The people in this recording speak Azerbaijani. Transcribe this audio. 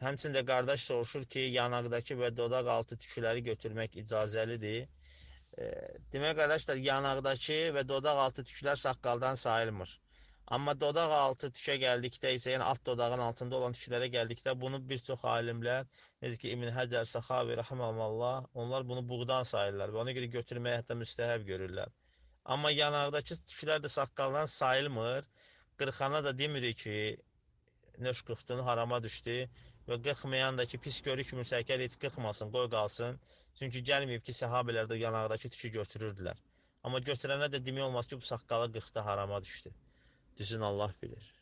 Həmçində qardaş soruşur ki, yanaqdakı və dodaq altı tüküləri götürmək icazəlidir. Demək qardaşlar, yanaqdakı və dodaq altı tüklər saqqaldan sayılmır. Amma dodaq altı tükə gəldikdə isə, yəni alt dodağın altında olan tüklərə gəldikdə bunu bir çox alimlər, necə ki İbn Həcər, Səxavi, rəhməhullah, onlar bunu buğdan sayırlar və ona görə götürməyi hətta müstəhəb görürlər. Amma yanaqdakı tüklər də saqqaldan sayılmır. Qırxana da demirik ki, nöş qırxdın, harama düşdü və qırxmayan da ki, pis görükmürsə, əgər heç qırxmasın, qoy qalsın. Çünki gəlməyib ki, səhabələr də yanaqdakı tükü götürürdülər. Amma götürənə də demək olmaz ki, bu saqqalı qırxdı, harama düşdü. Düzün Allah bilir.